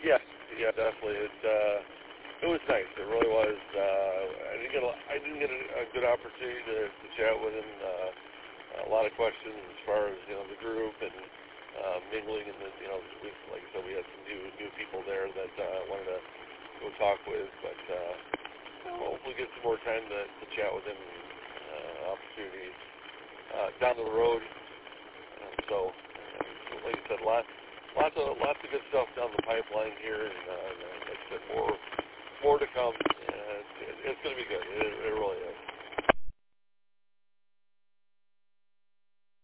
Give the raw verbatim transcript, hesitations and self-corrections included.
Yeah, yeah, definitely. It uh, it was nice. It really was. Uh, I didn't get a, I didn't get a, a good opportunity to, to chat with him. Uh, a lot of questions as far as you know the group and uh, mingling, and the, you know, we, like I said, we had some new new people there that uh, I wanted to go talk with, but uh, hopefully get some more time to, to chat with him. Uh, opportunities uh, down the road. Uh, so, uh, like I said, lots lots of lots of good stuff down the pipeline here, and uh,